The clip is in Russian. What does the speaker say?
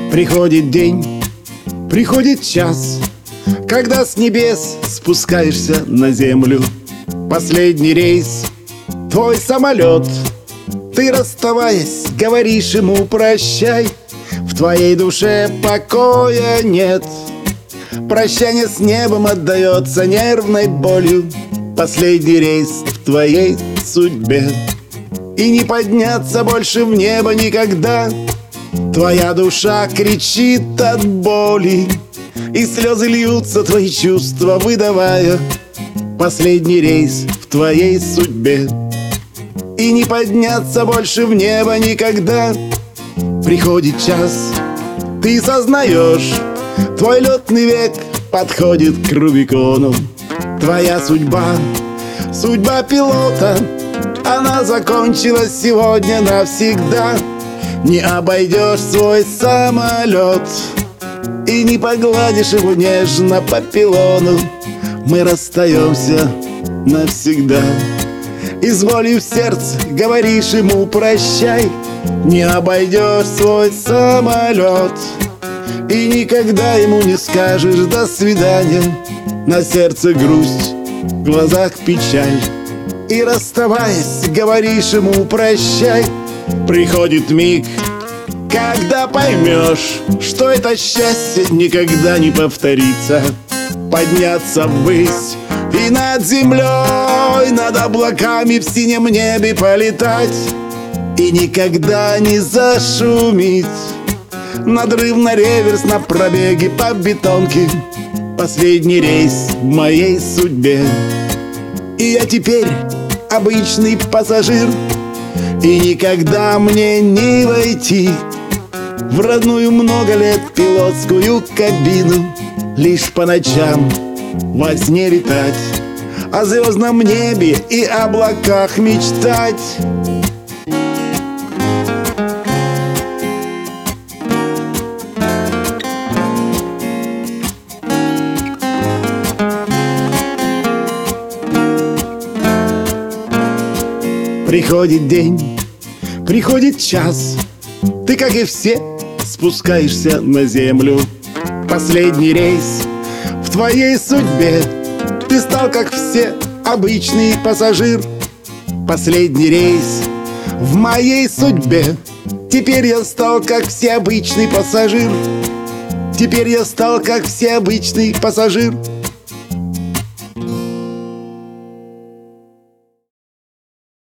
Приходит день, приходит час, когда с небес спускаешься на землю. Последний рейс, твой самолет. Ты, расставаясь, говоришь ему прощай. В твоей душе покоя нет. Прощание с небом отдается нервной болью. Последний рейс в твоей судьбе. И не подняться больше в небо никогда. Твоя душа кричит от боли, и слезы льются, твои чувства выдавая. Последний рейс в твоей судьбе. И не подняться больше в небо никогда. Приходит час, ты сознаешь, твой летный век подходит к Рубикону. Твоя судьба, судьба пилота, она закончилась сегодня навсегда. Не обойдешь свой самолет и не погладишь его нежно по пилону. Мы расстаемся навсегда. И с болью в сердце говоришь ему прощай. Не обойдешь свой самолет и никогда ему не скажешь до свидания. На сердце грусть, в глазах печаль. И расставаясь, говоришь ему прощай. Приходит миг, когда поймешь, что это счастье никогда не повторится. Подняться ввысь и над землей, над облаками в синем небе полетать. И никогда не зашумит надрывно реверс на пробеге по бетонке. Последний рейс в моей судьбе. И я теперь обычный пассажир. И никогда мне не войти в родную много лет пилотскую кабину. Лишь по ночам во сне летать, о звездном небе и облаках мечтать. Приходит день, приходит час, ты, как и все, спускаешься на землю. Последний рейс в твоей судьбе. Ты стал, как все, обычный пассажир. Последний рейс в моей судьбе. Теперь я стал, как все, обычный пассажир. Теперь я стал, как все, обычный пассажир.